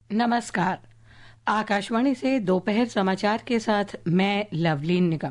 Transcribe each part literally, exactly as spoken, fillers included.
नमस्कार। आकाशवाणी से दोपहर समाचार के साथ मैं लवलीन निगम।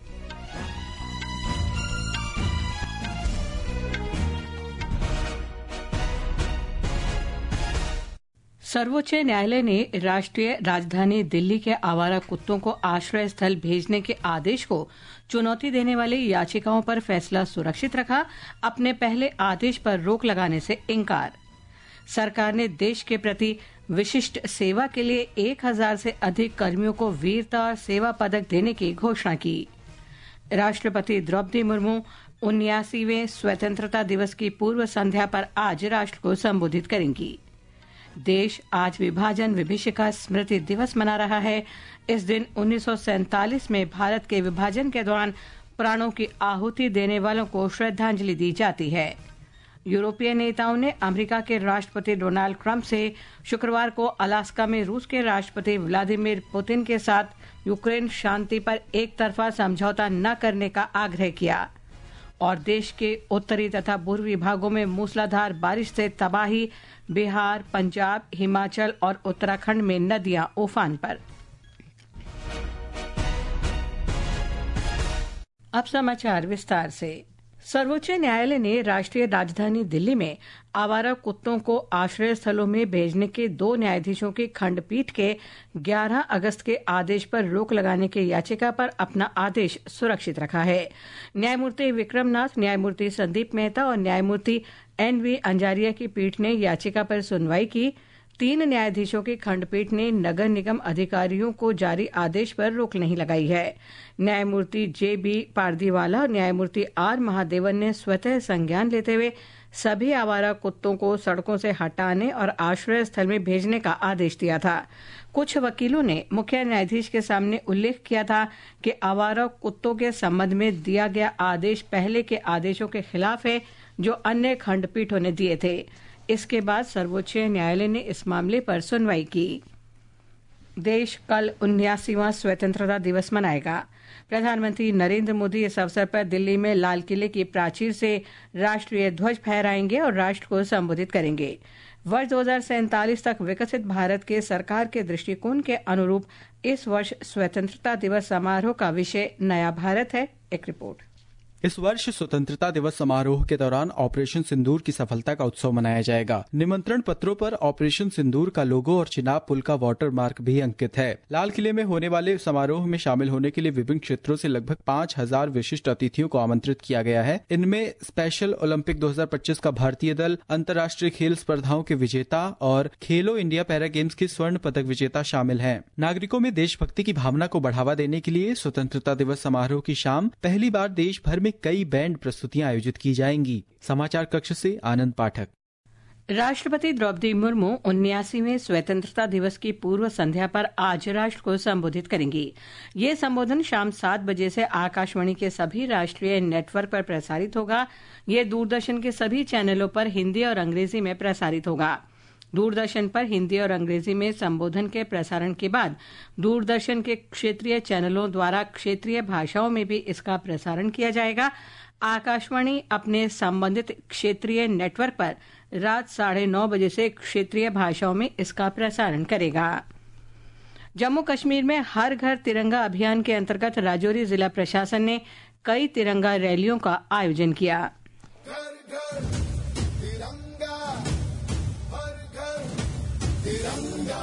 सर्वोच्च न्यायालय ने राष्ट्रीय राजधानी दिल्ली के आवारा कुत्तों को आश्रय स्थल भेजने के आदेश को चुनौती देने वाली याचिकाओं पर फैसला सुरक्षित रखा। अपने पहले आदेश पर रोक लगाने से इंकार। सरकार ने देश के प्रति विशिष्ट सेवा के लिए एक हजार से अधिक कर्मियों को वीरता और सेवा पदक देने की घोषणा की। राष्ट्रपति द्रौपदी मुर्मू उन्यासीवें स्वतंत्रता दिवस की पूर्व संध्या पर आज राष्ट्र को संबोधित करेंगी। देश आज विभाजन विभीषिका स्मृति दिवस मना रहा है। इस दिन उन्नीस सौ सैंतालीस में भारत के विभाजन के दौरान प्राणों की आहुति देने वालों को श्रद्धांजलि दी जाती है। यूरोपीय नेताओं ने अमेरिका के राष्ट्रपति डोनाल्ड ट्रंप से शुक्रवार को अलास्का में रूस के राष्ट्रपति व्लादिमीर पुतिन के साथ यूक्रेन शांति पर एक तरफा समझौता न करने का आग्रह किया और देश के उत्तरी तथा पूर्वी भागों में मूसलाधार बारिश से तबाही। बिहार, पंजाब, हिमाचल और उत्तराखंड में नदियां उफान पर। अब समाचार विस्तार से। सर्वोच्च न्यायालय ने राष्ट्रीय राजधानी दिल्ली में आवारा कुत्तों को आश्रय स्थलों में भेजने के दो न्यायाधीशों की खंडपीठ के ग्यारह अगस्त के आदेश पर रोक लगाने की याचिका पर अपना आदेश सुरक्षित रखा है। न्यायमूर्ति विक्रमनाथ, न्यायमूर्ति संदीप मेहता और न्यायमूर्ति एन वी अंजारिया की पीठ ने याचिका पर सुनवाई की। तीन न्यायाधीशों की खंडपीठ ने नगर निगम अधिकारियों को जारी आदेश पर रोक नहीं लगाई है। न्यायमूर्ति जे बी पारदीवाला और न्यायमूर्ति आर महादेवन ने स्वतः संज्ञान लेते हुए सभी आवारा कुत्तों को सड़कों से हटाने और आश्रय स्थल में भेजने का आदेश दिया था। कुछ वकीलों ने मुख्य न्यायाधीश के सामने उल्लेख किया था कि आवारा कुत्तों के संबंध में दिया गया आदेश पहले के आदेशों के खिलाफ है जो अन्य खंडपीठों ने दिए थे। इसके बाद सर्वोच्च न्यायालय ने इस मामले पर सुनवाई की। देश कल उन्यासीवां स्वतंत्रता दिवस मनाएगा। प्रधानमंत्री नरेंद्र मोदी इस अवसर पर दिल्ली में लाल किले की प्राचीर से राष्ट्रीय ध्वज फहराएंगे और राष्ट्र को संबोधित करेंगे। वर्ष दो हजार सैंतालीस तक विकसित भारत के सरकार के दृष्टिकोण के अनुरूप इस वर्ष स्वतंत्रता दिवस समारोह का विषय नया भारत है। एक रिपोर्ट। इस वर्ष स्वतंत्रता दिवस समारोह के दौरान ऑपरेशन सिंदूर की सफलता का उत्सव मनाया जाएगा। निमंत्रण पत्रों पर ऑपरेशन सिंदूर का लोगो और चिनाब पुल का वाटर मार्क भी अंकित है। लाल किले में होने वाले समारोह में शामिल होने के लिए विभिन्न क्षेत्रों से लगभग पाँच हजार विशिष्ट अतिथियों को आमंत्रित किया गया है। इनमें स्पेशल ओलंपिक दो हजार पच्चीस का भारतीय दल, अंतर्राष्ट्रीय खेल स्पर्धाओं के विजेता और खेलो इंडिया पैरा गेम्स के स्वर्ण पदक विजेता शामिल हैं। नागरिकों में देशभक्ति की भावना को बढ़ावा देने के लिए स्वतंत्रता दिवस समारोह की शाम पहली बार देश भर में कई बैंड प्रस्तुतियां आयोजित की जाएंगी। समाचार कक्ष से आनंद पाठक। राष्ट्रपति द्रौपदी मुर्मू उन्यासीवें स्वतंत्रता दिवस की पूर्व संध्या पर आज राष्ट्र को संबोधित करेंगी। ये संबोधन शाम सात बजे से आकाशवाणी के सभी राष्ट्रीय नेटवर्क पर प्रसारित होगा। ये दूरदर्शन के सभी चैनलों पर हिंदी और अंग्रेजी में प्रसारित होगा। दूरदर्शन पर हिंदी और अंग्रेजी में संबोधन के प्रसारण के बाद दूरदर्शन के क्षेत्रीय चैनलों द्वारा क्षेत्रीय भाषाओं में भी इसका प्रसारण किया जाएगा। आकाशवाणी अपने संबंधित क्षेत्रीय नेटवर्क पर रात साढ़े नौ बजे से क्षेत्रीय भाषाओं में इसका प्रसारण करेगा। जम्मू कश्मीर में हर घर तिरंगा अभियान के अंतर्गत राजौरी जिला प्रशासन ने कई तिरंगा रैलियों का आयोजन किया। घर घर तिरंगा, हर घर तिरंगा।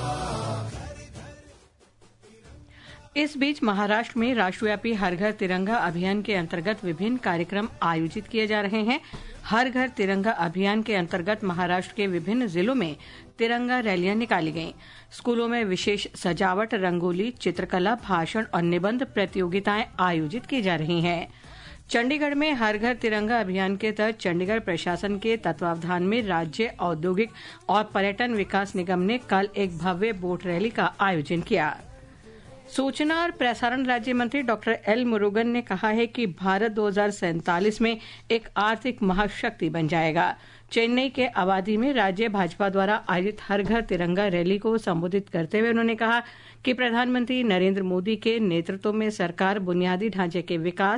इस बीच महाराष्ट्र में राष्ट्रव्यापी हर घर तिरंगा अभियान के अंतर्गत विभिन्न कार्यक्रम आयोजित किए जा रहे हैं। हर घर तिरंगा अभियान के अंतर्गत महाराष्ट्र के विभिन्न जिलों में तिरंगा रैलियां निकाली गईं। स्कूलों में विशेष सजावट, रंगोली, चित्रकला, भाषण और निबंध प्रतियोगिताएं आयोजित की जा रही हैं। चंडीगढ़ में हर घर तिरंगा अभियान के तहत चंडीगढ़ प्रशासन के तत्वावधान में राज्य औद्योगिक और पर्यटन विकास निगम ने कल एक भव्य बोट रैली का आयोजन किया। सूचना और प्रसारण राज्य मंत्री डॉक्टर एल मुरुगन ने कहा है कि भारत दो हजार सैंतालीस में एक आर्थिक महाशक्ति बन जाएगा। चेन्नई के अवादी में राज्य भाजपा द्वारा आयोजित हर घर तिरंगा रैली को संबोधित करते हुए उन्होंने कहा कि प्रधानमंत्री नरेंद्र मोदी के नेतृत्व में सरकार बुनियादी ढांचे के विकास,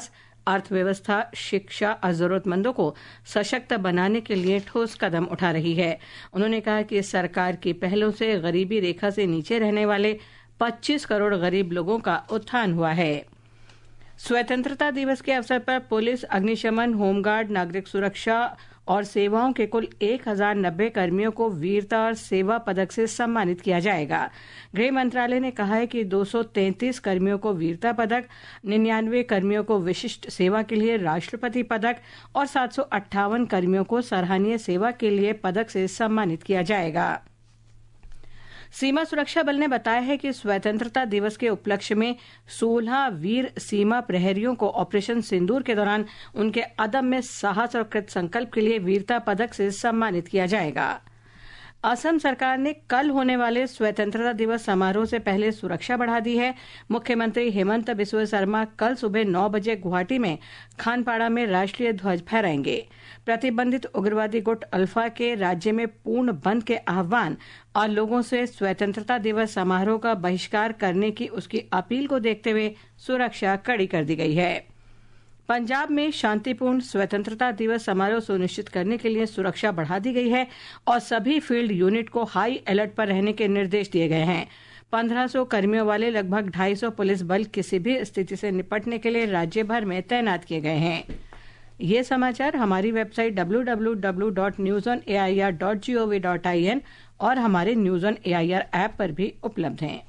अर्थव्यवस्था, शिक्षा और जरूरतमंदों को सशक्त बनाने के लिए ठोस कदम उठा रही है। उन्होंने कहा कि सरकार की पहलों से गरीबी रेखा से नीचे रहने वाले पच्चीस करोड़ गरीब लोगों का उत्थान हुआ है। स्वतंत्रता दिवस के अवसर पर पुलिस, अग्निशमन, होमगार्ड, नागरिक सुरक्षा और सेवाओं के कुल एक हजार नब्बे कर्मियों को वीरता और सेवा पदक से सम्मानित किया जाएगा। गृह मंत्रालय ने कहा है कि दो सौ तैंतीस कर्मियों को वीरता पदक, निन्यानवे कर्मियों को विशिष्ट सेवा के लिए राष्ट्रपति पदक और सात सौ अट्ठावन कर्मियों को सराहनीय सेवा के लिए पदक से सम्मानित किया जाएगा। सीमा सुरक्षा बल ने बताया है कि स्वतंत्रता दिवस के उपलक्ष्य में सोलह वीर सीमा प्रहरियों को ऑपरेशन सिंदूर के दौरान उनके अदम्य साहस और कृत संकल्प के लिए वीरता पदक से सम्मानित किया जाएगा। असम सरकार ने कल होने वाले स्वतंत्रता दिवस समारोह से पहले सुरक्षा बढ़ा दी है। मुख्यमंत्री हेमंत बिस्वा शर्मा कल सुबह नौ बजे गुवाहाटी में खानपाड़ा में राष्ट्रीय ध्वज फहराएंगे। प्रतिबंधित उग्रवादी गुट अल्फा के राज्य में पूर्ण बंद के आह्वान और लोगों से स्वतंत्रता दिवस समारोह का बहिष्कार करने की उसकी अपील को देखते हुए सुरक्षा कड़ी कर दी गई है। पंजाब में शांतिपूर्ण स्वतंत्रता दिवस समारोह सुनिश्चित करने के लिए सुरक्षा बढ़ा दी गई है और सभी फील्ड यूनिट को हाई अलर्ट पर रहने के निर्देश दिए गए हैं। पंद्रह सौ कर्मियों वाले लगभग ढाई सौ पुलिस बल किसी भी स्थिति से निपटने के लिए राज्य भर में तैनात किए गए हैं। ये समाचार हमारी website W W W dot news on A I R dot G O V dot I N और हमारे news on A I R app पर भी उपलब्ध हैं।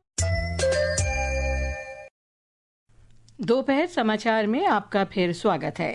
दोपहर समाचार में आपका फिर स्वागत है।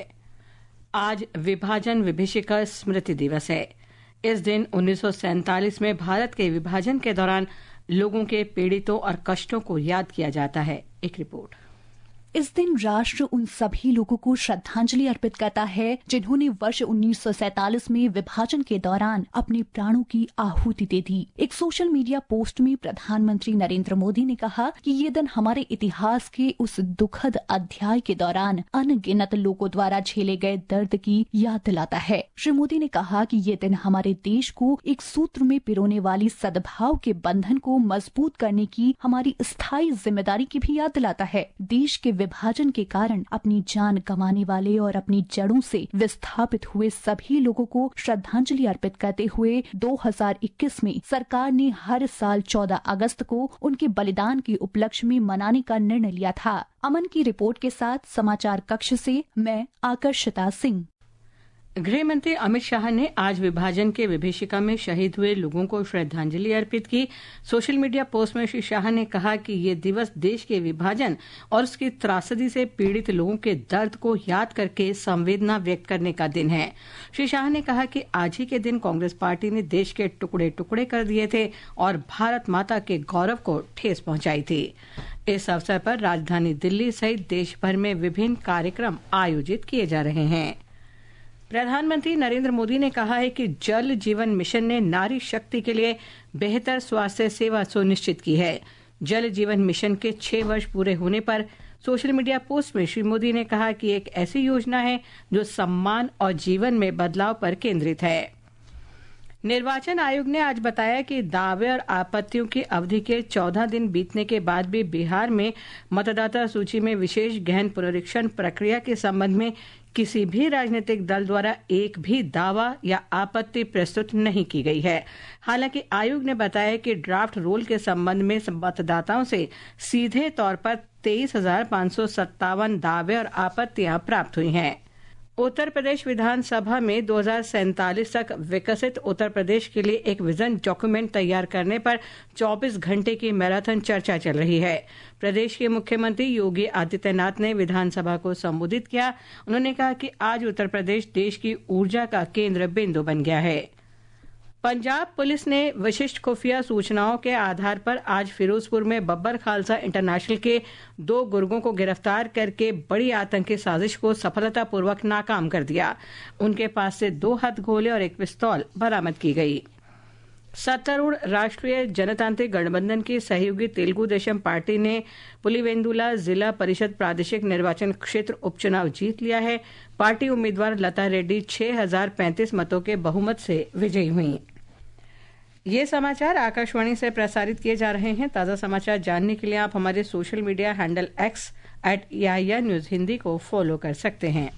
आज विभाजन विभीषिका स्मृति दिवस है। इस दिन उन्नीस सौ सैंतालीस में भारत के विभाजन के दौरान लोगों के पीड़ितों और कष्टों को याद किया जाता है। एक रिपोर्ट। इस दिन राष्ट्र उन सभी लोगों को श्रद्धांजलि अर्पित करता है जिन्होंने वर्ष उन्नीस सौ सैंतालीस में विभाजन के दौरान अपने प्राणों की आहुति दे दी। एक सोशल मीडिया पोस्ट में प्रधानमंत्री नरेंद्र मोदी ने कहा कि ये दिन हमारे इतिहास के उस दुखद अध्याय के दौरान अनगिनत लोगों द्वारा झेले गए दर्द की याद दिलाता है। श्री मोदी ने कहा कि ये दिन हमारे देश को एक सूत्र में पिरोने वाली सद्भाव के बंधन को मजबूत करने की हमारी स्थायी जिम्मेदारी की भी याद दिलाता है। देश के विभाजन के कारण अपनी जान गंवाने वाले और अपनी जड़ों से विस्थापित हुए सभी लोगों को श्रद्धांजलि अर्पित करते हुए दो हज़ार इक्कीस में सरकार ने हर साल चौदह अगस्त को उनके बलिदान के उपलक्ष्य में मनाने का निर्णय लिया था। अमन की रिपोर्ट के साथ समाचार कक्ष से मैं आकर्षिता सिंह। गृह मंत्री अमित शाह ने आज विभाजन के विभीषिका में शहीद हुए लोगों को श्रद्धांजलि अर्पित की। सोशल मीडिया पोस्ट में श्री शाह ने कहा कि ये दिवस देश के विभाजन और उसकी त्रासदी से पीड़ित लोगों के दर्द को याद करके संवेदना व्यक्त करने का दिन है। श्री शाह ने कहा कि आज ही के दिन कांग्रेस पार्टी ने देश के टुकड़े टुकड़े कर दिए थे और भारत माता के गौरव को ठेस पहुंचाई थी। इस अवसर पर राजधानी दिल्ली सहित देश भर में विभिन्न कार्यक्रम आयोजित किए जा रहे हैं। प्रधानमंत्री नरेंद्र मोदी ने कहा है कि जल जीवन मिशन ने नारी शक्ति के लिए बेहतर स्वास्थ्य सेवा सुनिश्चित की है। जल जीवन मिशन के छह वर्ष पूरे होने पर सोशल मीडिया पोस्ट में श्री मोदी ने कहा कि एक ऐसी योजना है जो सम्मान और जीवन में बदलाव पर केंद्रित है। निर्वाचन आयोग ने आज बताया कि दावे और आपत्तियों की अवधि के चौदह दिन बीतने के बाद भी बिहार में मतदाता सूची में विशेष गहन पुनरीक्षण प्रक्रिया के संबंध में किसी भी राजनीतिक दल द्वारा एक भी दावा या आपत्ति प्रस्तुत नहीं की गई है। हालांकि आयोग ने बताया कि ड्राफ्ट रोल के संबंध में मतदाताओं से सीधे तौर पर तेईस हजार पाँच सौ सत्तावन दावे और आपत्तियां प्राप्त हुई हैं। उत्तर प्रदेश विधानसभा में दो हज़ार सैंतालीस तक विकसित उत्तर प्रदेश के लिए एक विजन डॉक्यूमेंट तैयार करने पर चौबीस घंटे की मैराथन चर्चा चल रही है। प्रदेश के मुख्यमंत्री योगी आदित्यनाथ ने विधानसभा को संबोधित किया। उन्होंने कहा कि आज उत्तर प्रदेश देश की ऊर्जा का केंद्र बिंदु बन गया है। पंजाब पुलिस ने विशिष्ट खुफिया सूचनाओं के आधार पर आज फिरोजपुर में बब्बर खालसा इंटरनेशनल के दो गुर्गों को गिरफ्तार करके बड़ी आतंकी साजिश को सफलतापूर्वक नाकाम कर दिया। उनके पास से दो हथगोले और एक पिस्तौल बरामद की गई। सत्तारूढ़ राष्ट्रीय जनतांत्रिक गठबंधन की सहयोगी तेलुगु देशम पार्टी ने पुलिवेंदुला जिला परिषद प्रादेशिक निर्वाचन क्षेत्र उपचुनाव जीत लिया है। पार्टी उम्मीदवार लता रेड्डी छह हजार पैंतीस मतों के बहुमत से विजयी हुई। ये समाचार आकाशवाणी से प्रसारित किए जा रहे हैं। ताज़ा समाचार जानने के लिए आप हमारे social media handle X at AIR news Hindi को फॉलो कर सकते हैं।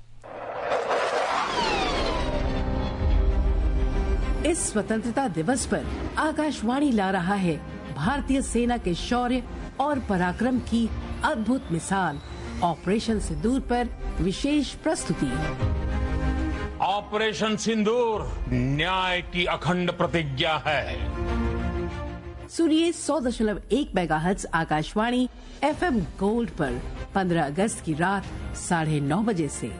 इस स्वतंत्रता दिवस पर आकाशवाणी ला रहा है भारतीय सेना के शौर्य और पराक्रम की अद्भुत मिसाल, ऑपरेशन सिंदूर पर विशेष प्रस्तुति। ऑपरेशन सिंदूर न्याय की अखंड प्रतिज्ञा है। सुनिए सौ दशमलव एक मेगाहर्ट्ज आकाशवाणी एफएम गोल्ड पर पंद्रह अगस्त की रात साढ़े नौ बजे से।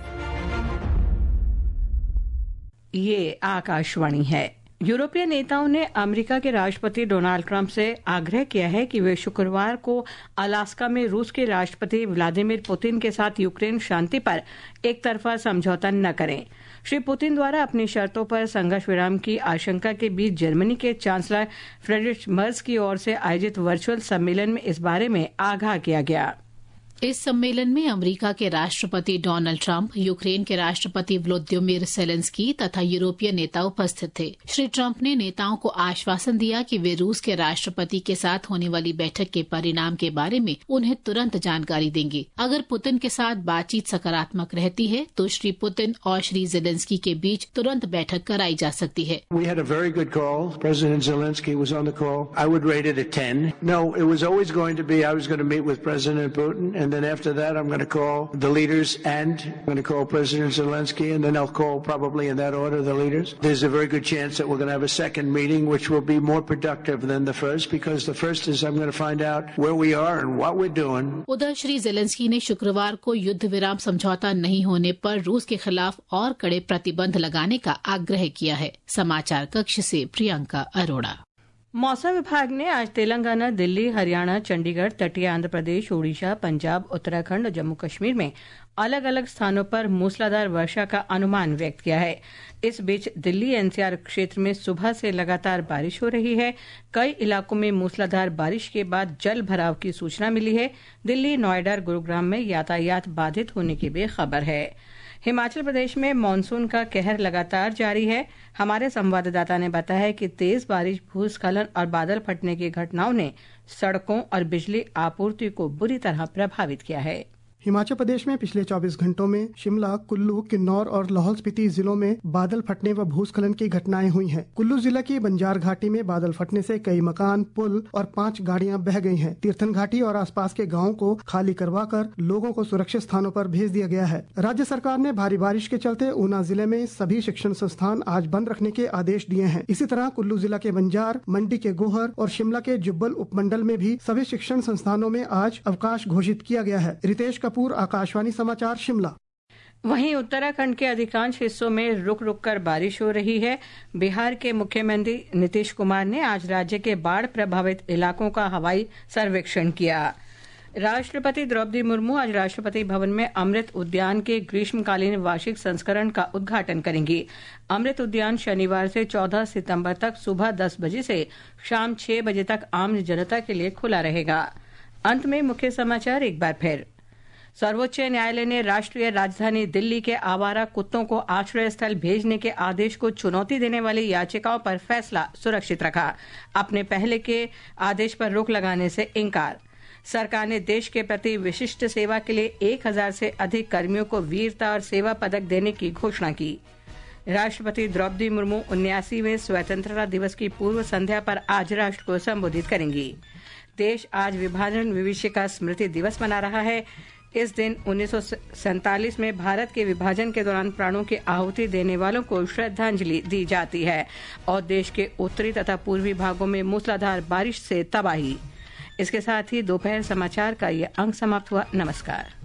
ये आकाशवाणी है। यूरोपीय नेताओं ने अमेरिका के राष्ट्रपति डोनाल्ड ट्रंप से आग्रह किया है कि वे शुक्रवार को अलास्का में रूस के राष्ट्रपति व्लादिमीर पुतिन के साथ यूक्रेन शांति पर एक तरफा समझौता न करें। श्री पुतिन द्वारा अपनी शर्तों पर संघर्ष विराम की आशंका के बीच जर्मनी के चांसलर फ्रेडरिक मर्ज की ओर से आयोजित वर्चुअल सम्मेलन में इस बारे में आगाह किया गया। इस सम्मेलन में अमेरिका के राष्ट्रपति डोनाल्ड ट्रंप, यूक्रेन के राष्ट्रपति व्लादिमीर जेलेंस्की तथा यूरोपीय नेता उपस्थित थे। श्री ट्रंप ने नेताओं को आश्वासन दिया कि वे रूस के राष्ट्रपति के साथ होने वाली बैठक के परिणाम के बारे में उन्हें तुरंत जानकारी देंगे। अगर पुतिन के साथ बातचीत सकारात्मक रहती है तो श्री पुतिन और श्री जेलेंस्की के बीच तुरंत बैठक कराई जा सकती है। We had a very good call. President Zelensky was on the call. I would rate it a ten. No, it was always going to be I was going to meet with President Putin and And then after that, I'm going to call the leaders and I'm going to call President Zelensky, and then I'll call probably in that order the leaders. There's a very good chance that we're going to have a second meeting, which will be more productive than the first, because the first is I'm going to find out where we are and what we're doing. उधर Shri Zelensky ने शुक्रवार को युद्ध विराम समझौता नहीं होने पर रूस के खिलाफ और कड़े प्रतिबंध लगाने का आग्रह किया है। समाचार कक्ष से प्रियंका अरोड़ा। मौसम विभाग ने आज तेलंगाना, दिल्ली, हरियाणा, चंडीगढ़, तटीय आंध्र प्रदेश, ओडिशा, पंजाब, उत्तराखंड और जम्मू कश्मीर में अलग अलग स्थानों पर मूसलाधार वर्षा का अनुमान व्यक्त किया है। इस बीच दिल्ली एनसीआर क्षेत्र में सुबह से लगातार बारिश हो रही है। कई इलाकों में मूसलाधार बारिश के बाद जल भराव की सूचना मिली है। दिल्ली, नोएडा, गुरुग्राम में यातायात बाधित होने की भी खबर है। हिमाचल प्रदेश में मानसून का कहर लगातार जारी है। हमारे संवाददाता ने बताया है कि तेज बारिश, भूस्खलन और बादल फटने की घटनाओं ने सड़कों और बिजली आपूर्ति को बुरी तरह प्रभावित किया है। हिमाचल प्रदेश में पिछले चौबीस घंटों में शिमला, कुल्लू, किन्नौर और लाहौल स्पीति जिलों में बादल फटने व भूस्खलन की घटनाएं हुई हैं। कुल्लू जिला की बंजार घाटी में बादल फटने से कई मकान, पुल और पांच गाड़ियां बह गई हैं। तीर्थन घाटी और आसपास के गांवों को खाली करवाकर लोगों को सुरक्षित स्थानों पर भेज दिया गया है। राज्य सरकार ने भारी बारिश के चलते ऊना जिले में सभी शिक्षण संस्थान आज बंद रखने के आदेश दिए हैं। इसी तरह कुल्लू जिला के बंजार, मंडी के गोहर और शिमला के जुब्बल उपमंडल में भी सभी शिक्षण संस्थानों में आज अवकाश घोषित किया गया है। रितेश कपूर, आकाशवाणी समाचार, शिमला। वहीं उत्तराखंड के अधिकांश हिस्सों में रुक रुक कर बारिश हो रही है। बिहार के मुख्यमंत्री नीतीश कुमार ने आज राज्य के बाढ़ प्रभावित इलाकों का हवाई सर्वेक्षण किया। राष्ट्रपति द्रौपदी मुर्मू आज राष्ट्रपति भवन में अमृत उद्यान के ग्रीष्मकालीन वार्षिक संस्करण का उद्घाटन करेंगी। अमृत उद्यान शनिवार से चौदह सितंबर तक सुबह दस बजे से शाम छह बजे तक आम जनता के लिए खुला रहेगा। अंत में मुख्य समाचार एक बार फिर। सर्वोच्च न्यायालय ने राष्ट्रीय राजधानी दिल्ली के आवारा कुत्तों को आश्रय स्थल भेजने के आदेश को चुनौती देने वाली याचिकाओं पर फैसला सुरक्षित रखा। अपने पहले के आदेश पर रोक लगाने से इनकार। सरकार ने देश के प्रति विशिष्ट सेवा के लिए एक हजार से अधिक कर्मियों को वीरता और सेवा पदक देने की घोषणा की। राष्ट्रपति द्रौपदी मुर्मू उन्यासीवें स्वतंत्रता दिवस की पूर्व संध्या पर आज राष्ट्र को संबोधित करेंगी। देश आज विभाजन विभीषिका स्मृति दिवस मना रहा है। इस दिन उन्नीस सौ सैंतालीस में भारत के विभाजन के दौरान प्राणों की आहुति देने वालों को श्रद्धांजलि दी जाती है और देश के उत्तरी तथा पूर्वी भागों में मूसलाधार बारिश से तबाही। इसके साथ ही दोपहर समाचार का ये अंक समाप्त हुआ। नमस्कार।